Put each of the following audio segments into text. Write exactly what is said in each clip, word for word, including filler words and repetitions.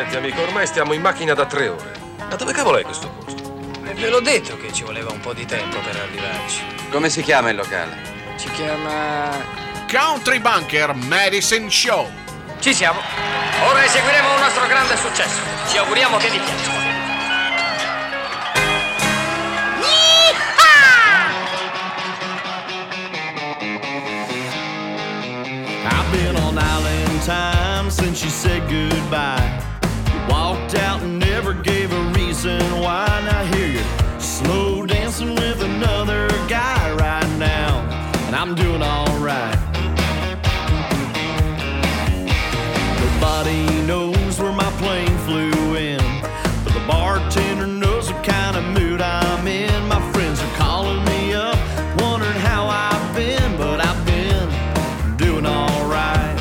Senti amico, ormai stiamo in macchina da tre ore. Ma dove cavolo è questo posto? E ve l'ho detto che ci voleva un po' di tempo per arrivarci. Come si chiama il locale? Si chiama... Country Bunker Medicine Show. Ci siamo. Ora eseguiremo un nostro grande successo. Ci auguriamo che vi piaccia. I've been on island time since you said goodbye. You walked out and never gave a reason why. Now here you're slow dancing with another guy right now, and I'm doing alright. Nobody knows where my plane flew in, but the bartender knows the kind of mood I'm in. My friends are calling me up, wondering how I've been, but I've been doing alright.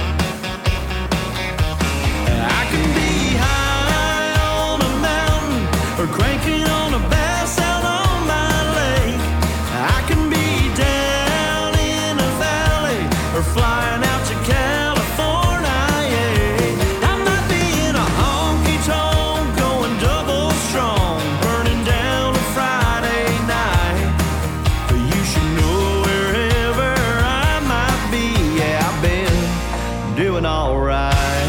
I can be high on a mountain or cranking on a bass out on my lake. I can be down in a valley or flying out to California. Yeah. I might be in a honky-tonk going double strong, burning down a Friday night. But you should know wherever I might be, yeah, I've been doing alright.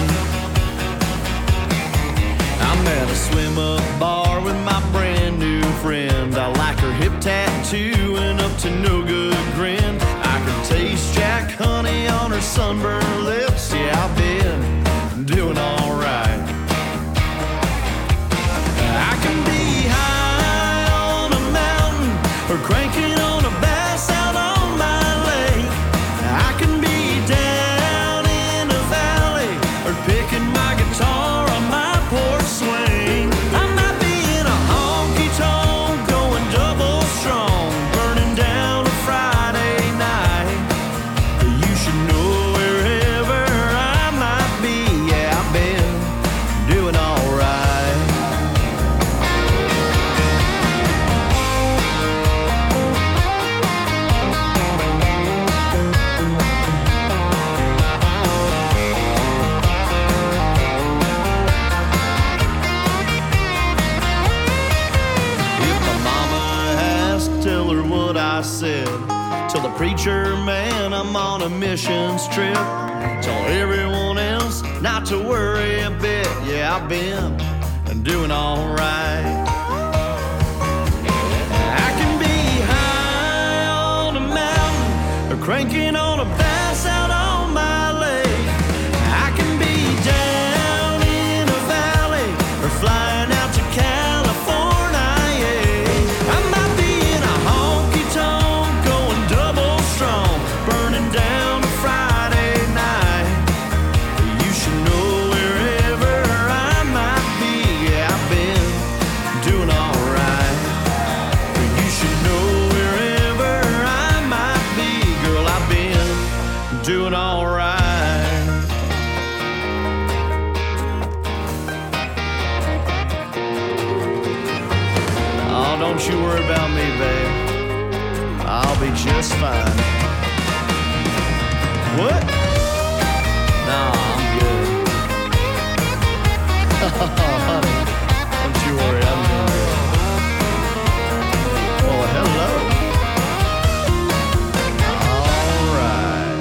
I'm at a swim-up bar with my brand new friend. I like her hip tattoo and up to no good grin. I can taste Jack honey on her sunburned lips. Yeah, I've been doing alright. I can be high on a mountain or cranking on a bass out on my lake. I can be down in a valley or picking my guitar on my porch swing. I might be in a honky-tonk going double strong, burning down a Friday night. But you should know wherever I might be, yeah, I've been doing alright. If my mama asks, tell her what I said. Tell the preacher man I'm on a missions trip. Tell everyone else not to worry a bit. Yeah, I've been doing alright. I can be high on a mountain or cranking on a bass out on my lake. I can be down in a valley or flying out to California. Yeah. I might be in a honky-tonk going double strong, burning down a Friday night. You should know wherever I might be, yeah, I've been doing alright. You should know wherever I might be, girl, I've been doing alright. Oh, don't you worry about me, babe. I'll be just fine. What? Nah, I'm good. Oh, honey, don't you worry, I'm doing good. Oh, hello. All right.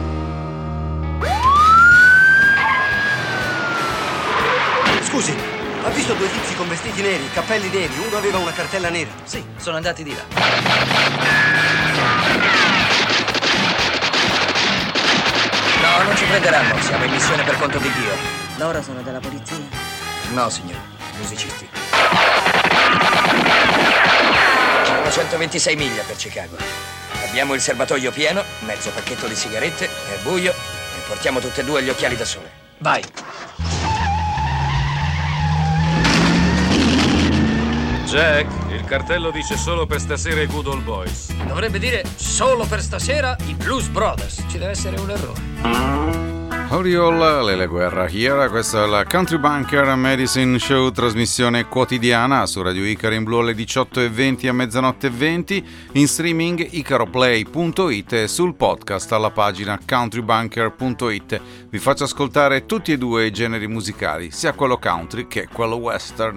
Scusi, ha visto due tizi con vestiti neri, cappelli neri? Uno aveva una cartella nera. Sì, sono andati di là. No, non ci prenderanno. Siamo in missione per conto di Dio. Loro sono della polizia? No, signore. Musicisti. Sono centoventisei miglia per Chicago. Abbiamo il serbatoio pieno, mezzo pacchetto di sigarette, è buio e portiamo tutte e due gli occhiali da sole. Vai. Jack, il cartello dice solo per stasera i Good Old Boys. Dovrebbe dire solo per stasera i Blues Brothers. Ci deve essere un errore. Oriol, Lele Guerra here, questo è il Country Bunker Medicine Show, trasmissione quotidiana su Radio Icaro in blu alle diciotto e venti a mezzanotte e venti, in streaming icaroplay punto it e sul podcast alla pagina countrybunker punto it. Vi faccio ascoltare tutti e due i generi musicali, sia quello country che quello western.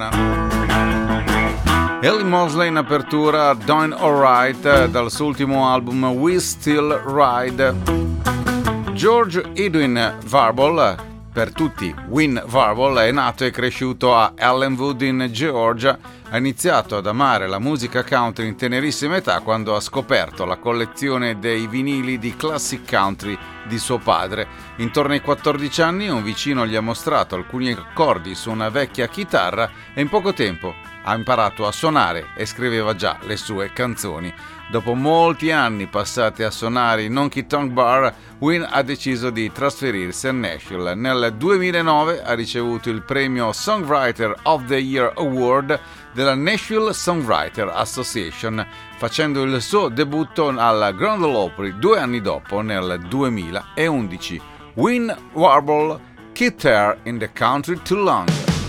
Ellie Mosley in apertura, Doing Alright, dal suo ultimo album We Still Ride. George Edwin Varble, per tutti Win Varble, è nato e cresciuto a Ellenwood in Georgia. Ha iniziato ad amare la musica country in tenerissima età quando ha scoperto la collezione dei vinili di classic country di suo padre. Intorno ai quattordici anni un vicino gli ha mostrato alcuni accordi su una vecchia chitarra e in poco tempo ha imparato a suonare e scriveva già le sue canzoni. Dopo molti anni passati a suonare in Honky Tonk Bar, Win ha deciso di trasferirsi a Nashville. Nel duemilanove ha ricevuto il premio Songwriter of the Year Award della Nashville Songwriter Association, facendo il suo debutto al Grand Ole Opry due anni dopo, nel duemilaundici. Win Warble, Keep There in the Country Too Long.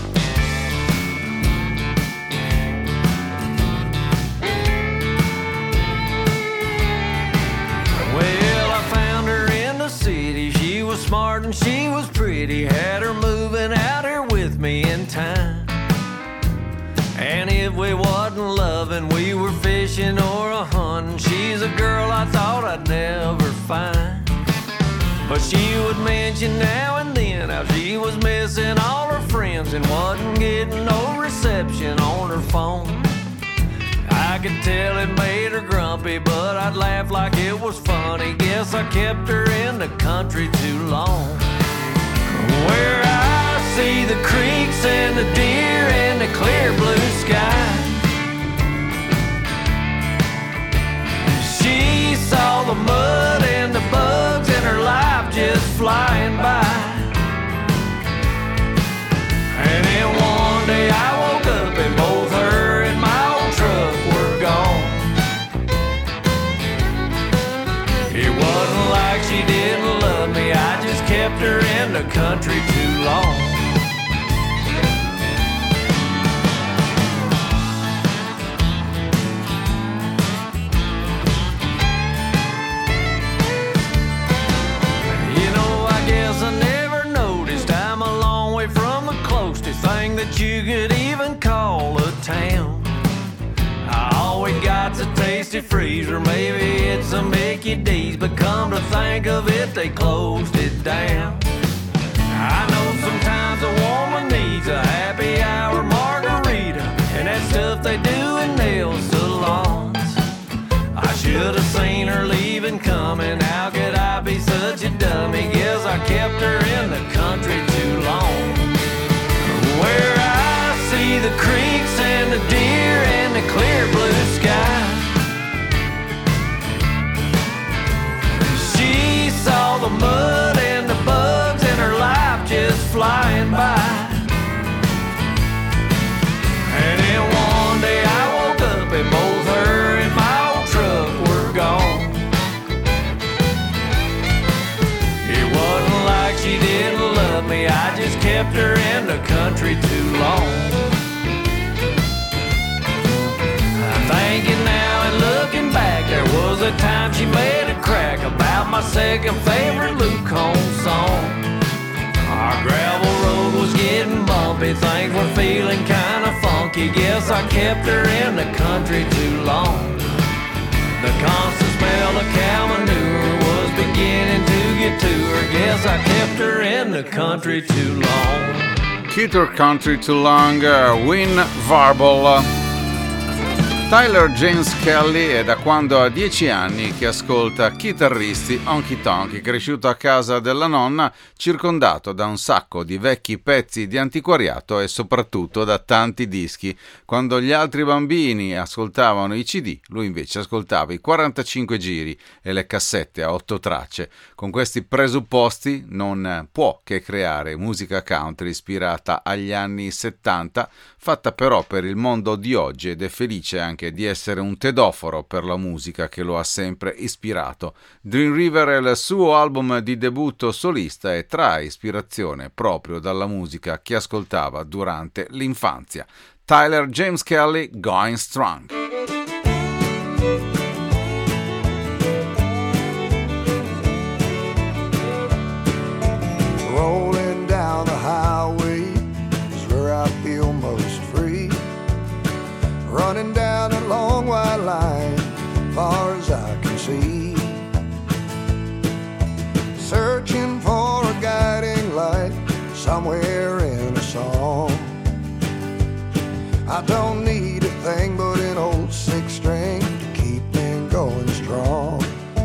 Smart and she was pretty, had her moving out here with me in time. And if we wasn't loving, we were fishing or a hunting. She's a girl I thought I'd never find. But she would mention now and then how she was missing all her friends and wasn't getting no reception on her phone. I could tell it made her grumpy, but I'd laugh like it was funny. Guess I kept her in the country too long. Where I see the creeks and the deer and the clear blue sky, she saw the mud and the bugs and her life just flying by. And then one day I woke up and both her and my old truck were gone. It wasn't like she didn't love me, I just kept her in the country too long. You know, I guess I never noticed I'm a long way from the closest thing that you could even call a town. I always got a tasty freezer, maybe it's a Mickey D's, but come to think of it, they closed it down. I know sometimes a woman needs a happy hour margarita, and that stuff they do in nail salons. I should have seen her leaving coming, how could I be such a dummy? Guess I kept her in the country too long. Where I see the creeks and the deer and the clear blue sky, she saw the mud and the bugs and her life just flying by. And then one day I woke up and both her and my old truck were gone. It wasn't like she didn't love me, I just kept her in the country too long. I'm thinking now and looking back, there was a time she made a crack about my second favorite Luke Combs song. Our gravel road was getting bumpy, things were feeling kinda funky. Guess I kept her in the country too long. The constant smell of cow manure was beginning to get to her. Guess I kept her in the country too long. Keep Her Country Too Long, Win Varble. Tyler James Kelly è da quando ha dieci anni che ascolta chitarristi honky tonk, cresciuto a casa della nonna, circondato da un sacco di vecchi pezzi di antiquariato e soprattutto da tanti dischi. Quando gli altri bambini ascoltavano i C D, lui invece ascoltava i quarantacinque giri e le cassette a otto tracce. Con questi presupposti non può che creare musica country ispirata agli anni settanta, fatta però per il mondo di oggi, ed è felice anche anche di essere un tedoforo per la musica che lo ha sempre ispirato. Dream River è il suo album di debutto solista e trae ispirazione proprio dalla musica che ascoltava durante l'infanzia. Tyler James Kelly, Going Strong. Rolling down the highway is where I feel most free. Running down a long white line, far as I can see. Searching for a guiding light somewhere in a song. I don't need a thing but an old six string to keep me going strong.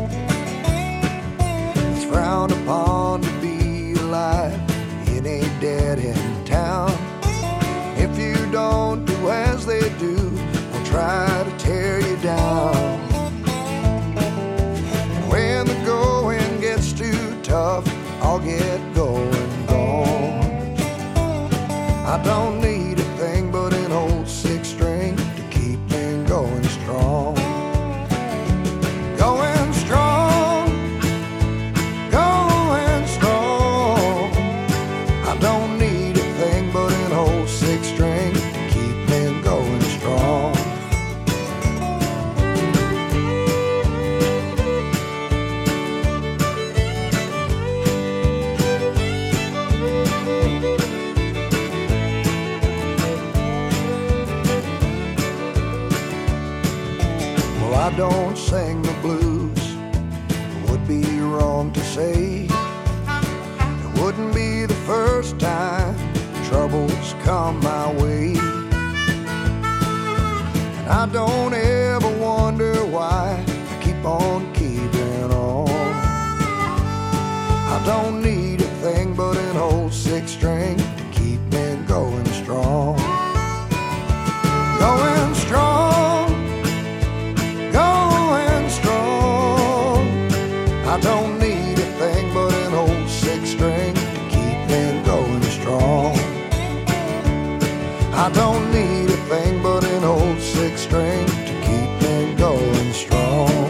It's frowned upon to be alive in a dead-end town. If you don't do as they do, they'll try to tear you down. And when the going gets too tough, I'll get going gone. I don't need a thing but an old six string to keep me going strong. Going strong, going strong. I don't need a thing but an old six string to keep me going strong. Well, I don't sing the blues, it would be wrong to say. It wouldn't be the first time troubles come my way. And I don't ever wonder why I keep on keeping on. I don't need a thing but an old six string to keep me going strong. Going strong, going strong. I don't need a thing but an old six string to keep me going strong. I don't need a thing but an old six string to keep me going strong.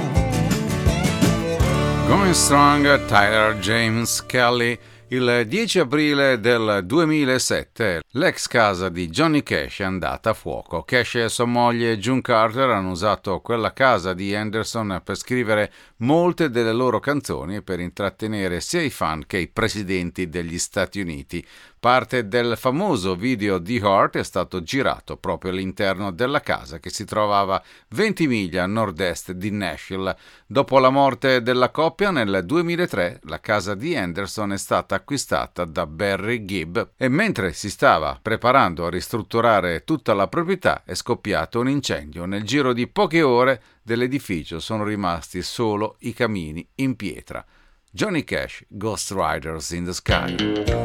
Going Strong, Tyler James Kelly. Il dieci aprile del duemilasette l'ex casa di Johnny Cash è andata a fuoco. Cash e sua moglie June Carter hanno usato quella casa di Anderson per scrivere molte delle loro canzoni e per intrattenere sia i fan che i presidenti degli Stati Uniti. Parte del famoso video The Heart è stato girato proprio all'interno della casa che si trovava venti miglia a nord-est di Nashville. Dopo la morte della coppia nel duemilatré la casa di Anderson è stata acquistata da Barry Gibb e mentre si stava preparando a ristrutturare tutta la proprietà è scoppiato un incendio. Nel giro di poche ore dell'edificio sono rimasti solo i camini in pietra. Johnny Cash, Ghost Riders in the Sky.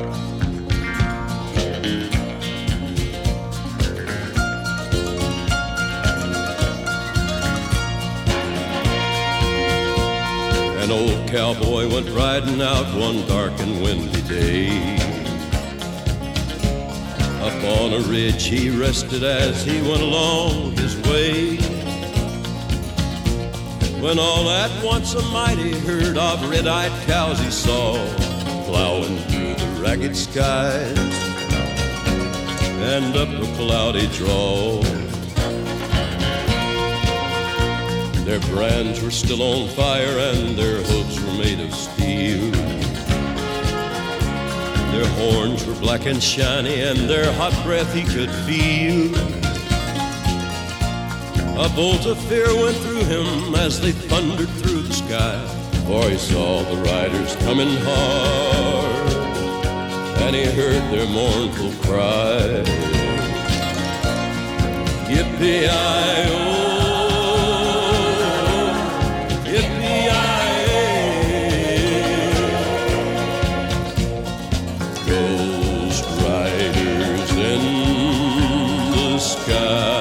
An old cowboy went riding out one dark and windy day. Up on a ridge he rested as he went along his way, when all at once a mighty herd of red-eyed cows he saw plowing through the ragged skies and up a cloudy draw. Their brands were still on fire and their hooves were made of steel. Their horns were black and shiny and their hot breath he could feel. A bolt of fear went through him as they thundered through the sky, for he saw the riders coming hard and he heard their mournful cry. Yippee-i-oh, Ghost riders in the sky.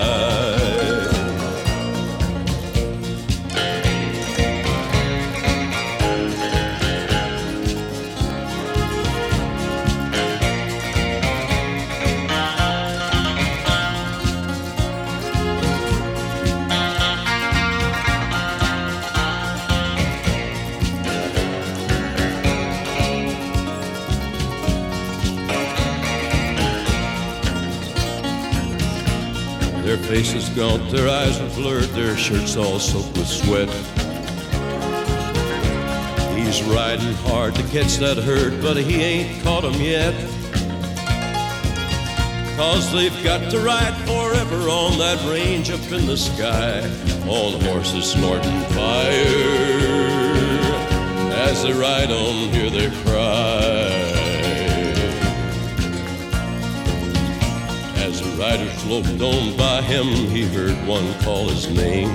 Their faces gaunt, their eyes are blurred, their shirts all soaked with sweat. He's riding hard to catch that herd, but he ain't caught 'em yet. 'Cause they've got to ride forever on that range up in the sky, on horses snorting fire. As they ride on, hear their cry. As the riders loped on by him, he heard one call his name.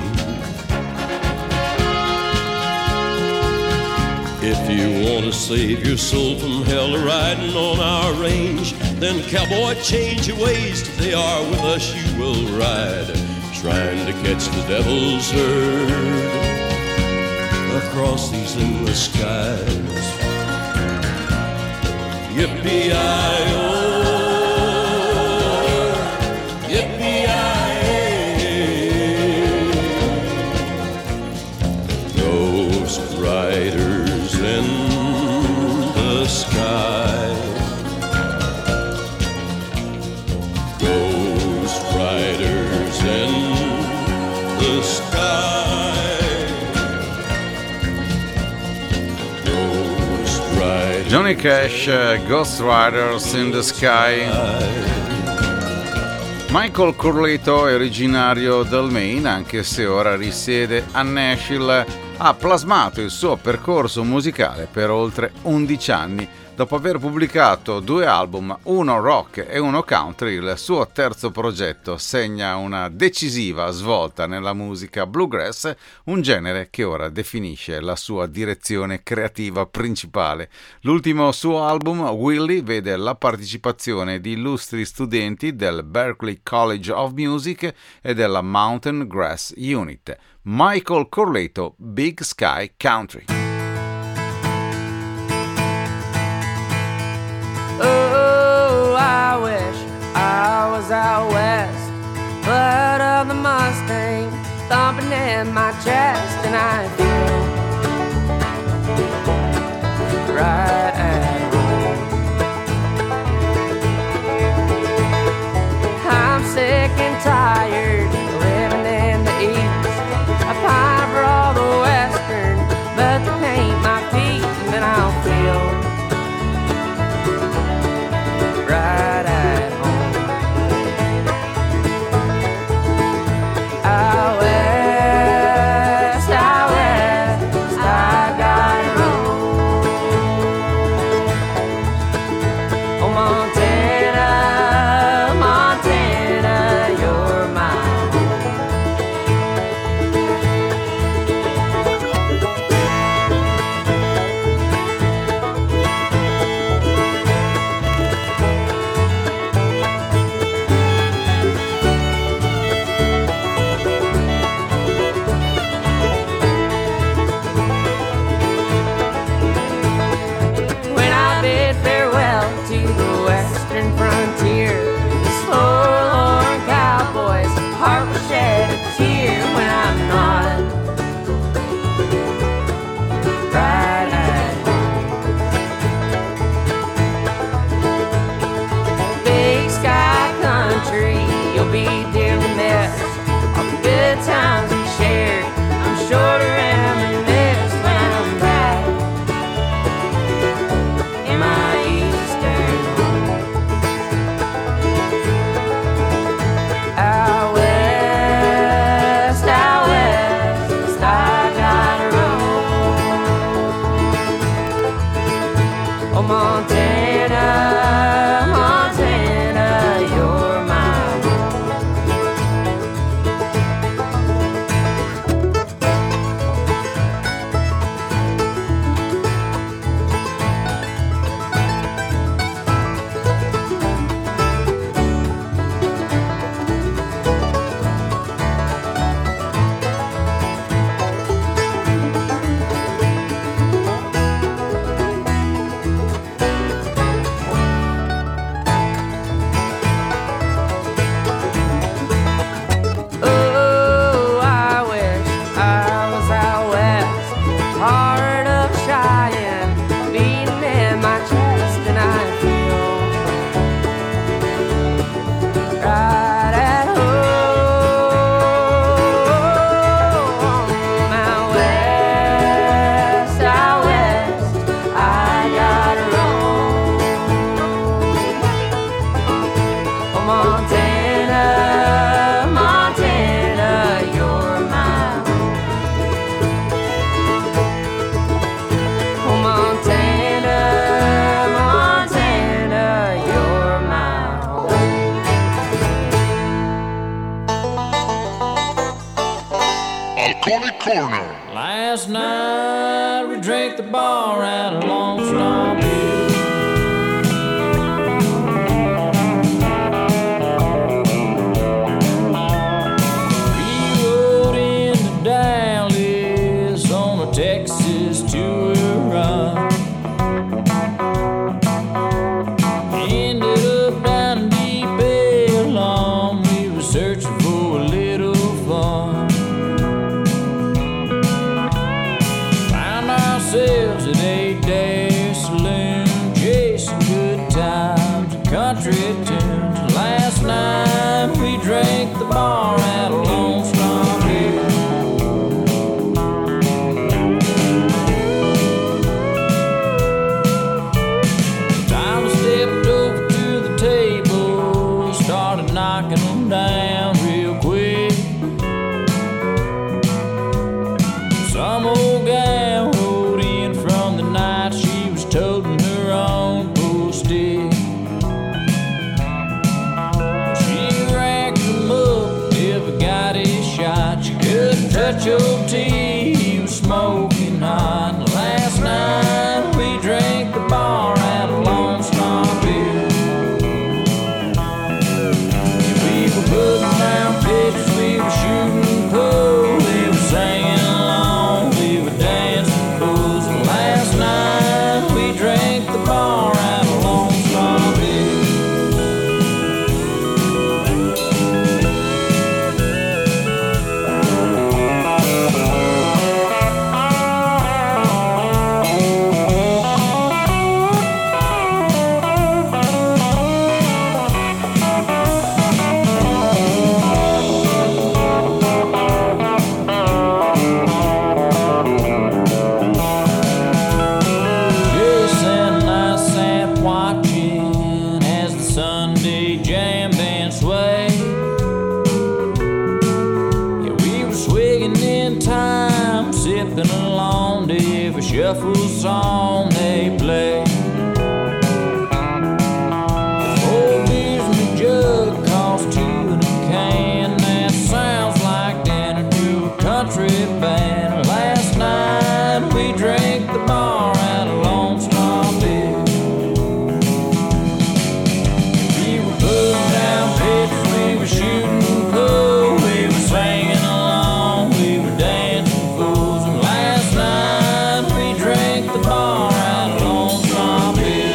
If you want to save your soul from hell riding on our range, then cowboy, change your ways. They are with us, you will ride, trying to catch the devil's herd across these endless skies. Yippee-i-oh, yippee-i-ay, ghost riders in the sky, ghost riders in the sky. Johnny Cash, Ghost Riders in the Sky. Michael Corleto è originario del Maine, anche se ora risiede a Nashville. Ha plasmato il suo percorso musicale per oltre undici anni. Dopo aver pubblicato due album, uno rock e uno country, il suo terzo progetto segna una decisiva svolta nella musica bluegrass, un genere che ora definisce la sua direzione creativa principale. L'ultimo suo album, Willie, vede la partecipazione di illustri studenti del Berklee College of Music e della Mountain Grass Unit. Michael Corleto, Big Sky Country. Oh, I wish I was out west, blood of the Mustang thumping in my chest, and I feel right at home. I'm sick and tired living in the east. I pine for all the western, but to paint my feet, and then I'll feel right at home. Out west, out west. Montana, Montana, you're my home. Oh, Montana, Montana, you're my home. Alcoholic Corner. Last night we drank the bar out of Lone Star Beer. Texas to Iran. Ended up down deep Elm. We were searching for a little fun. Found ourselves at Eight Day Saloon, chasing good times and country tunes. Last night we drank the bar out of Lone Star Beer. Knocking them down real quick. Some old gal rode in from the night. She was toting her own bull stick. She racked them up, never got his shot. She couldn't touch old tea, he was smoking hot. Last night we drank the bar out of Lone Star Beer. Putting down pitches, we were shooting pool, we were singing along, we were dancing fools. And last night we drank the bar out of Lone Star Beer. Shuffle song they play. Old beers in the jug cost two in a can. That sounds like dinner to a country band. Last night we drank the bar out of Lone Star Beer. We were putting down pitches, we were shooting pool, we were singing along, we were dancing fools. And last night drank the bar out of Lone Star Beer.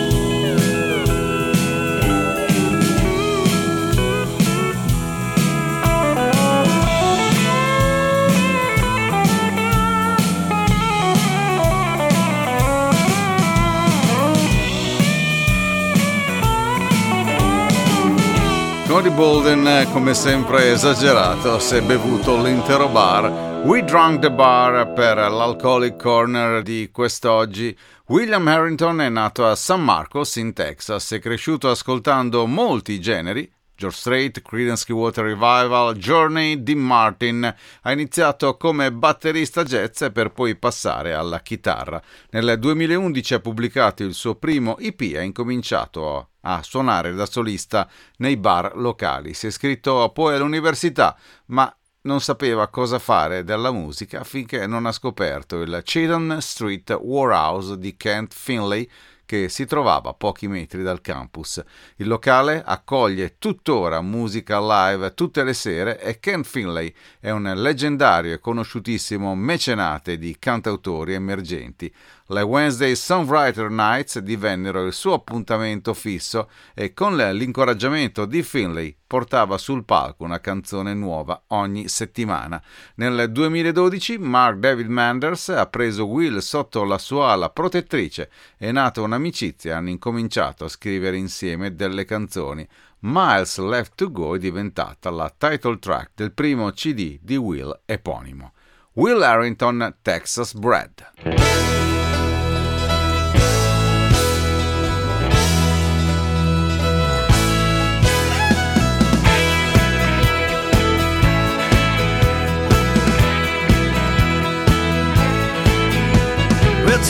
Cody Bolden, come sempre esagerato, si è bevuto l'intero bar. We Drunk the Bar per l'Alcoholic Corner di quest'oggi. William Harrington è nato a San Marcos in Texas, è cresciuto ascoltando molti generi. George Strait, Creedence Clearwater Revival, Journey, Dean Martin. Ha iniziato come batterista jazz per poi passare alla chitarra. Nel duemilaundici ha pubblicato il suo primo E P e ha incominciato a suonare da solista nei bar locali. Si è iscritto poi all'università, ma non sapeva cosa fare della musica finché non ha scoperto il Cheatham Street Warehouse di Kent Finlay, che si trovava a pochi metri dal campus. Il locale accoglie tuttora musica live tutte le sere e Kent Finlay è un leggendario e conosciutissimo mecenate di cantautori emergenti. Le Wednesday Songwriter Nights divennero il suo appuntamento fisso e con l'incoraggiamento di Finlay portava sul palco una canzone nuova ogni settimana. Nel duemiladodici Mark David Manders ha preso Will sotto la sua ala protettrice, è nata un'amicizia e hanno incominciato a scrivere insieme delle canzoni. Miles Left to Go è diventata la title track del primo C D di Will eponimo. Will Harrington, Texas Bred.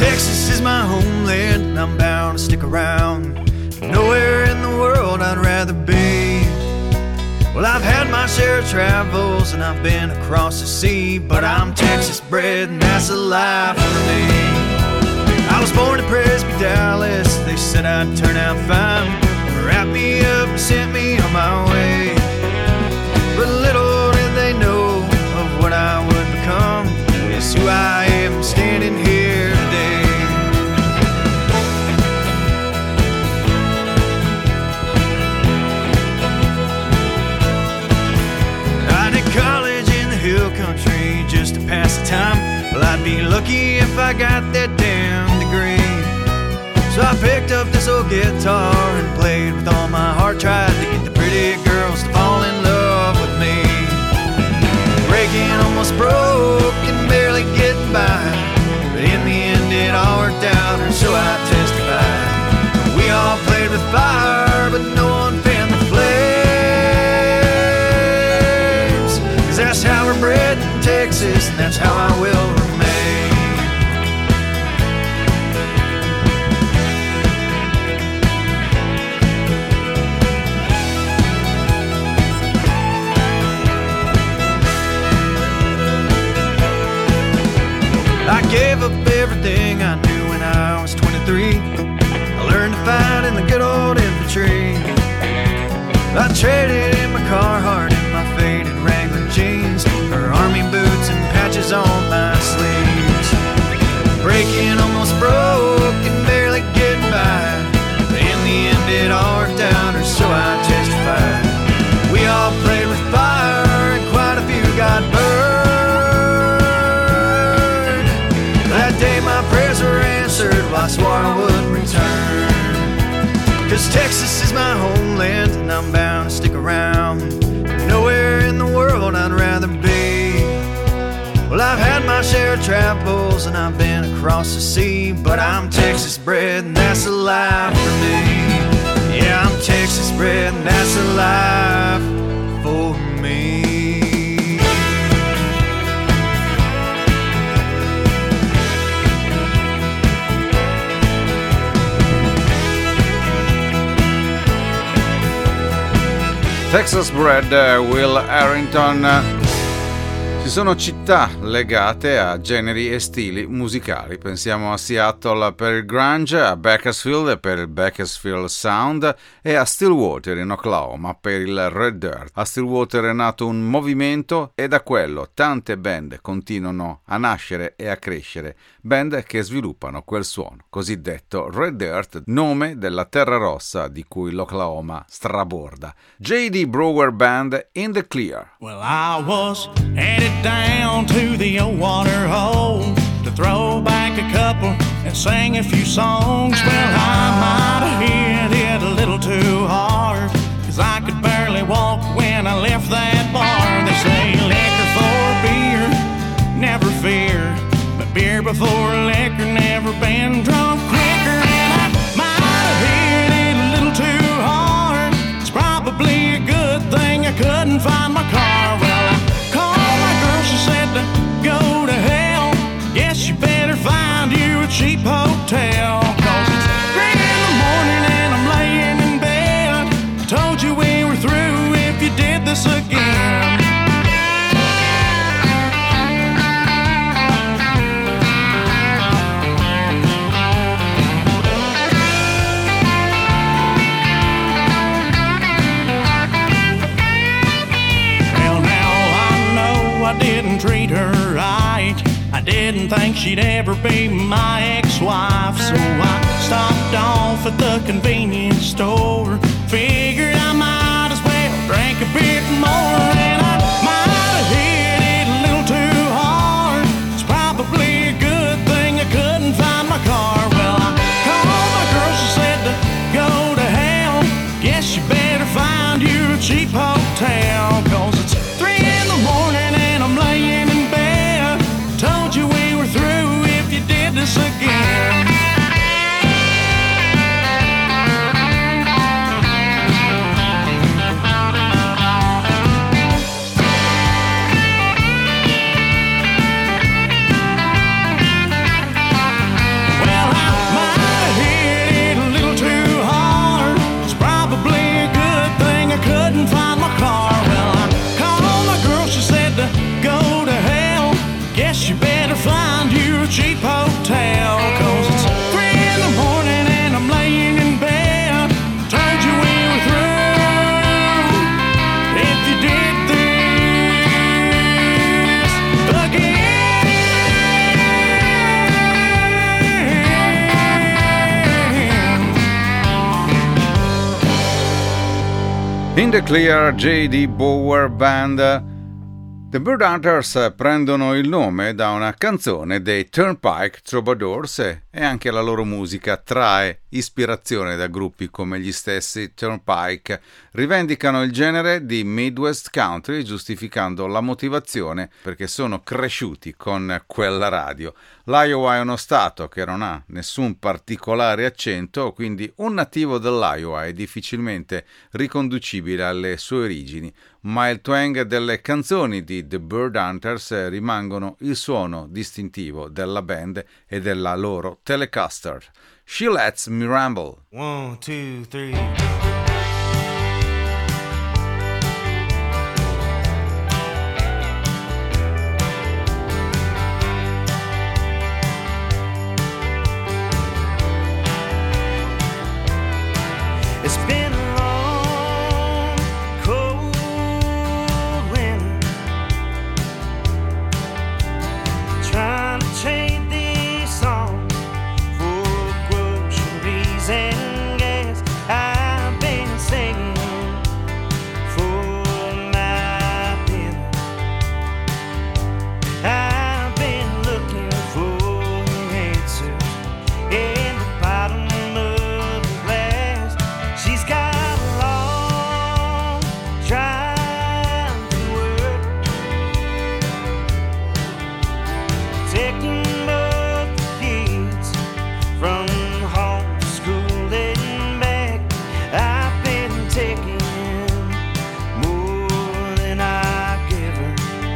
Texas is my homeland, and I'm bound to stick around. Nowhere in the world I'd rather be. Well, I've had my share of travels, and I've been across the sea, but I'm Texas bred, and that's a life for me. I was born in Presby, Dallas. They said I'd turn out fine. Wrapped me up and sent me on my way. But little did they know of what I would become. Is who I am standing here today. I did college in the hill country just to pass the time. Well, I'd be lucky if I got that damn degree. So I picked up this old guitar and played with all my heart. Tried to get the pretty girls to fall in love with me. Breaking almost broke and barely getting by, but in the end it all worked out, and so I testified. We all played with fire, but no one fanned the flames. 'Cause that's how we're bred in Texas, and that's how I will remain. I gave up everything I knew when I was twenty-three. I learned to fight in the good old infantry. I traded in my Carhartt and my faded Wrangler jeans for army boots and patches on my sleeves. Breaking almost broke and barely getting by, but in the end it all worked out, or so I testified. We all played with fire and quite a few got burned. That day my prayers were answered, well, I swore I would return. 'Cause Texas is my homeland, and I'm bound to stick around. Nowhere in the world I'd rather be. Well, I've had my share of travels, and I've been across the sea, but I'm Texas bred, and that's a life for me. Yeah, I'm Texas bred, and that's a life for me. Texas bred Will Arrington. Ci sono città legate a generi e stili musicali. Pensiamo a Seattle per il grunge, a Bakersfield per il Bakersfield Sound e a Stillwater in Oklahoma per il Red Dirt. A Stillwater è nato un movimento e da quello tante band continuano a nascere e a crescere, band che sviluppano quel suono cosiddetto Red Dirt, nome della terra rossa di cui l'Oklahoma straborda. J D Brewer Band in the Clear. Well, I was headed down to the old water hole to throw back a couple and sing a few songs. Well, I might have hit it a little too hard, 'cause I could barely walk when I left that bar. They say liquor for beer, never fear, but beer before liquor, never been drunk quicker. And I might have hit it a little too hard. It's probably a good thing I couldn't find my car. Well, I called my girl, she said to go to hell. Guess you better find you a cheap hotel, 'cause it's three in the morning and I'm laying in bed. I told you we were through if you did this again. I didn't treat her right. I didn't think she'd ever be my ex-wife, so I stopped off at the convenience store. Figured I might as well drink a bit more, and I might have hit it a little too hard. It's probably a good thing I couldn't find my car. Well, I called my girl, she said to go to hell. Guess you better find you a cheap hotel, 'cause it's three in the morning and I'm laying in bed. Told you we were through if you did this again. In the Clear J D. Bower Band. The Bird Hunters prendono il nome da una canzone dei Turnpike Troubadours e anche la loro musica trae ispirazione da gruppi come gli stessi Turnpike. Rivendicano il genere di Midwest Country giustificando la motivazione perché sono cresciuti con quella radio. L'Iowa è uno stato che non ha nessun particolare accento, quindi un nativo dell'Iowa è difficilmente riconducibile alle sue origini, ma il twang delle canzoni di The Bird Hunters rimangono il suono distintivo della band e della loro Telecaster. She Lets Me Ramble. One, two, three. It's been a long, cold winter, trying to trade these songs for groceries and gas. I've been singing for my dinner. I've been looking for answers in the bottom of the glass. She's got a long drive to work, taking both the kids from home to school and back. I've been taking more than I give her.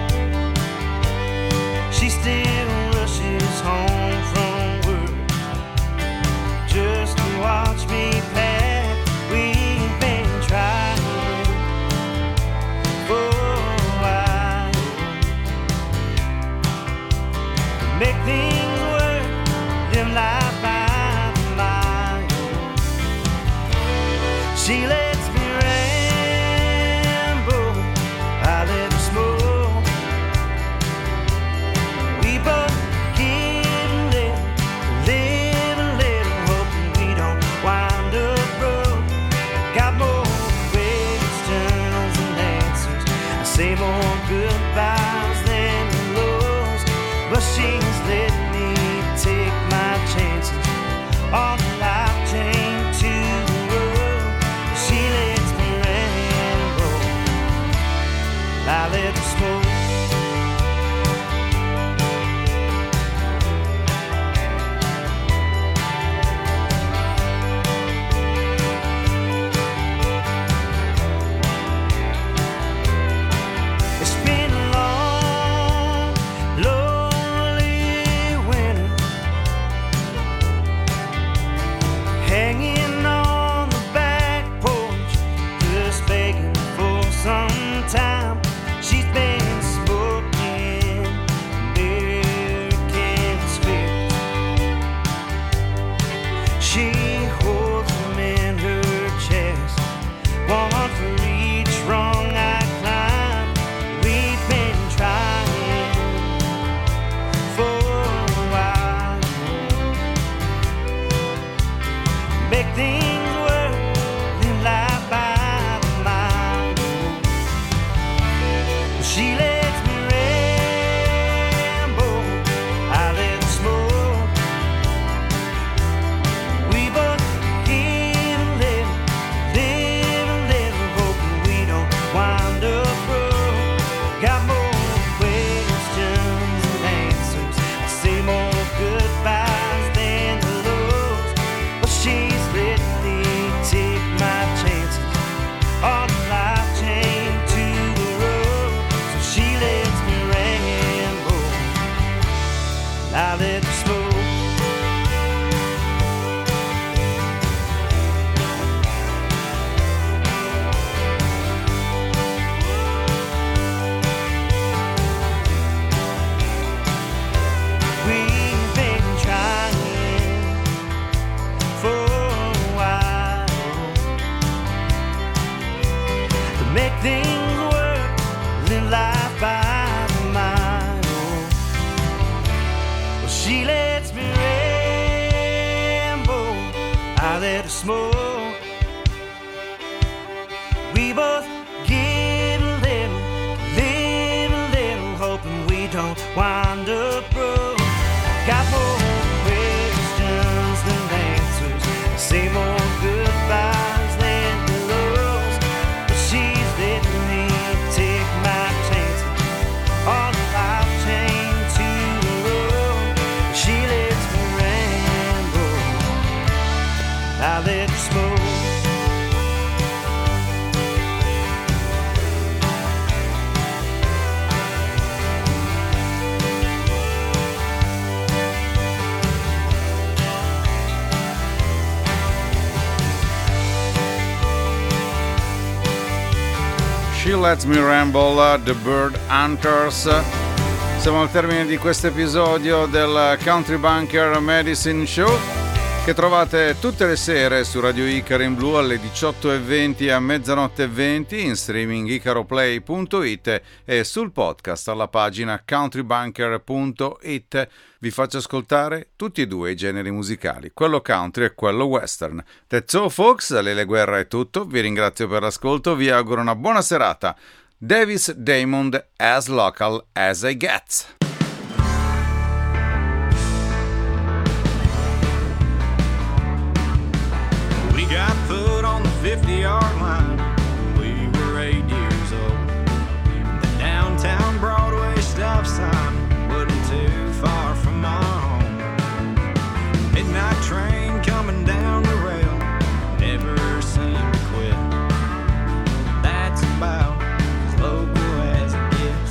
She still rushes home from work just to watch me pack. We've been trying for a while to make things work, live life by the mile. She lets me ramble, I let her smoke. We both give a little, live a little, hoping we don't wind up broke. Got more questions than answers. I say more goodbyes than hellos, but she's let me take my chances on the life chain to the road. She lets me ramble, I let her smoke. It's been a long, lonely winter, hanging on the back porch, just begging for some time. She's been smoking American spirits. She holds them in her chest, one for each rung I climb. We've been trying for a while, make things work, live life by the mile. She lets me ramble, I let her smoke. We both give a little, live a little, hoping we don't wind up broke. Got more questions than answers. I say more goodbyes than hellos, but she's let me take my chances on the life chain to the road. So she lets me ramble, I let her smoke. We've been trying for a while to make things work, live life by the mile. Well, she lets me ramble, I let her smoke. We both Lets Me Ramble, The Bird Hunters. Siamo al termine di questo episodio del Country Bunker Medicine Show, che trovate tutte le sere su Radio Icaro in blu alle diciotto e venti e a mezzanotte e venti, in streaming icaroplay punto it e sul podcast alla pagina countrybunker punto it. Vi faccio ascoltare tutti e due i generi musicali, quello country e quello western. That's all folks, Lele Guerra è tutto, vi ringrazio per l'ascolto, vi auguro una buona serata. Davis Diamond, As Local As I Get. We got put on the fifty-yard line when we were eight years old. The downtown Broadway stop sign wasn't too far from my home. Midnight train coming down the rail, never seemed to quit. That's about as local as it gets.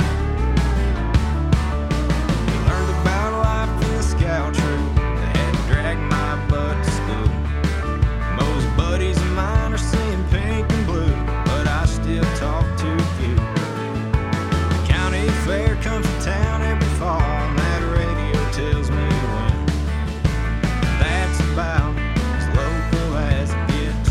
We learned about life in the scout troop. They had to drag my butt to school. Most buddies of mine are seeing pink and blue, but I still talk to few. The county fair comes to town every fall, and that radio tells me when. That's about as local as it gets.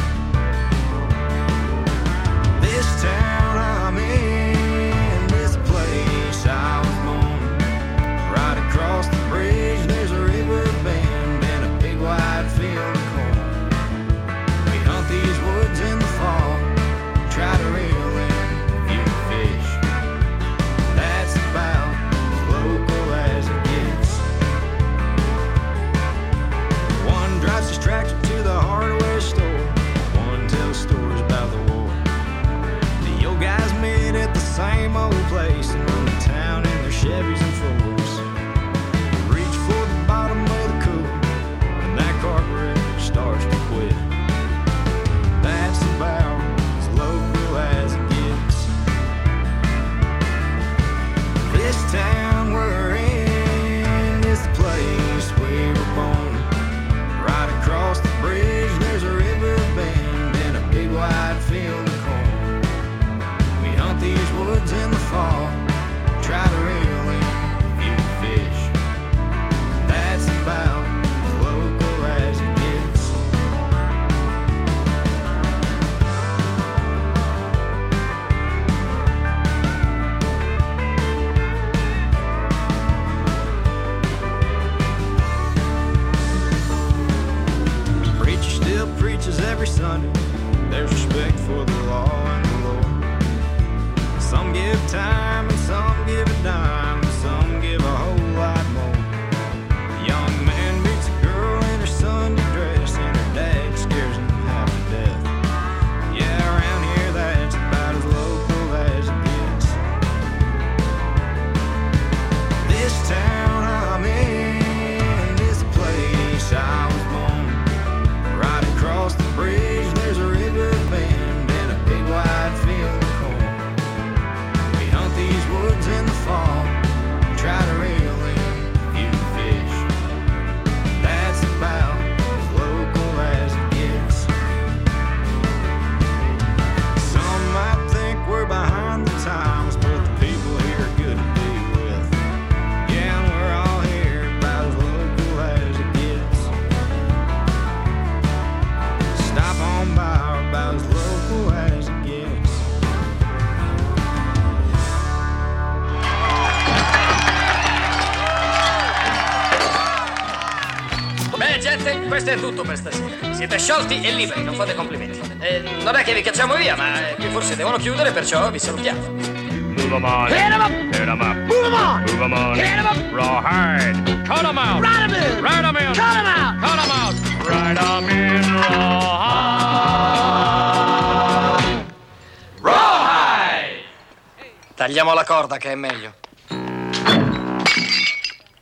This town I'm in, this place I was born. Right across the bridge there's a river bend and a big wide field of corn. We hunt these woods in the fall, try to reel in a few fish. That's about as local as it gets. One drives his tractor to the hardware store, one tells stories about the war. The old guys meet at the same old place and run the town in their Chevys and Fords. Reach for the bottom of the cooler, and that carburetor starts to quit. That's about as local as it gets. This town we're in is the place we were born. Right across the bridge there's a river bend and a big wide field of corn. We hunt these woods in the fall, try to reel in a few fish. That's about as local as it gets. The preacher still preaches every Sunday. There's respect for the law and the Lord. Some give time and some give a dime, and some give a whole lot more. A young man meets a girl in her Sunday dress, and her dad scares him half to death. Yeah, around here that's about as local as it gets. This town I'm in is the place I was born. Right across the bridge there's a river bend and a big wide field of corn. We hunt these woods in the fall, try to reel in a few fish. That's about as local as it gets. Some might think we're behind the times, but the people here are good to be with. Yeah, and we're all here about as local as it gets. Stop on by, we're about as local as it gets. Beh, gente, questo è tutto per stasera. Siete sciolti e liberi, non fate complimenti. Eh, non è che vi cacciamo via, ma eh, qui forse devono chiudere, perciò vi salutiamo. Move 'em on. Hit 'em up! Hit 'em up. Move 'em on! Move 'em on. Hit 'em up! Rawhide. Cut 'em out. Ride 'em in! Ride 'em in. Cut 'em out! Cut 'em out. Ride 'em in. Rawhide. Rawhide! Tagliamo la corda che è meglio.